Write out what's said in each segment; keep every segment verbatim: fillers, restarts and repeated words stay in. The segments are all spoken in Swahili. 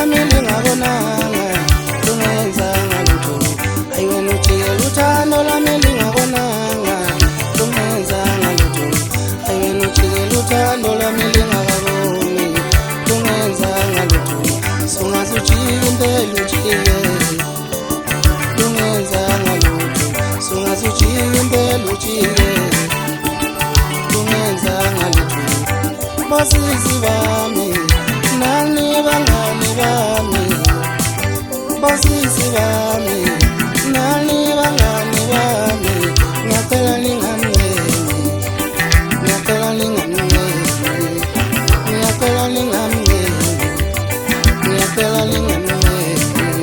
lami lingabonanga lungenzanga lutho ayiwena ujikela uthando lami lingabonanga lungenzanga lutho ayiwena ujikela uthando lami lingakaboni lungenzanga lutho sungazujika impela ujike lungenzanga lutho sungazujika impela ujike lungenzanga lutho bosisi bami nani bangani bami bosisi bami nani bangani bami ngiyacela lingamngeni ngiyacela lingamngeni ngiyacela lingamngeni ngiyacela lingamngeni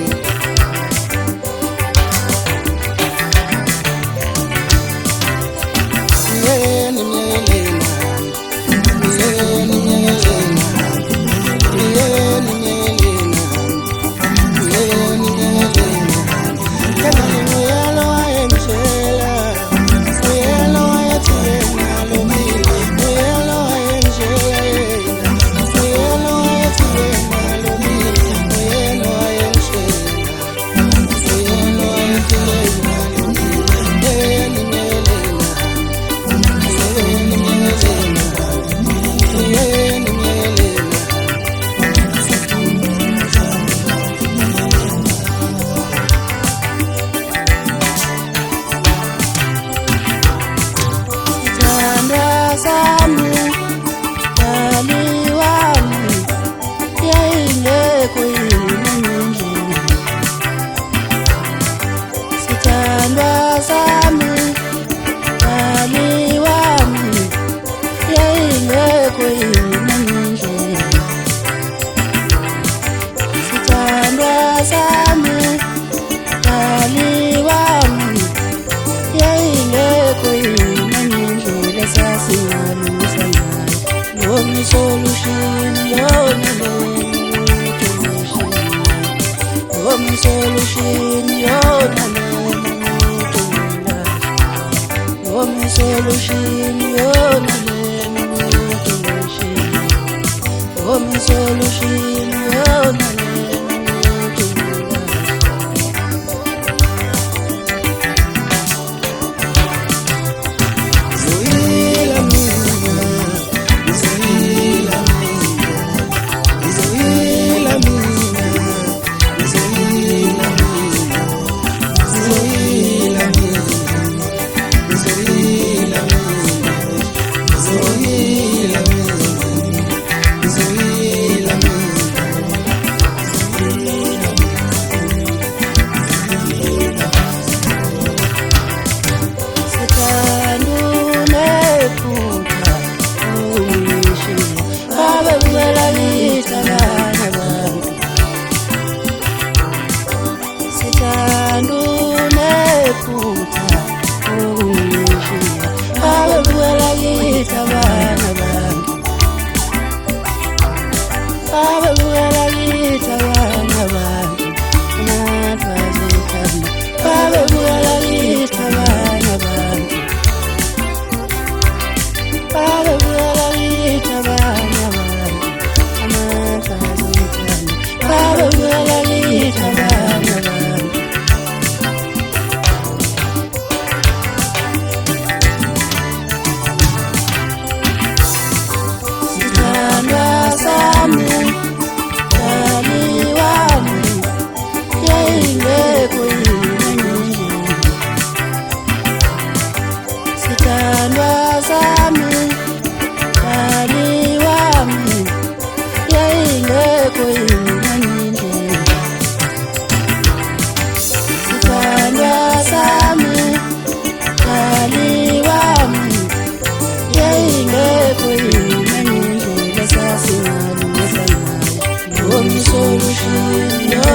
yeni myelena yeni myelena yeni myelena yeni myelena kama ni muyalo ayemshela muyalo ayatiyena lomile muyalo ayemshela yena muyalo ayatiyena lomile muyalo ayemshela muyalo ayatiyena lomile yeni myelena yeni myelena yeni myelena Tanda sami dali wami yayingekho yini sithandwa sami dali wami yayingekho yini sithandwa sami dali wami yayingekho yini Yoni solution, yoni solution, yoni solution, yoni yoni solution, yoni yoni solution, yoni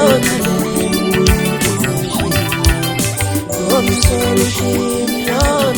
solution,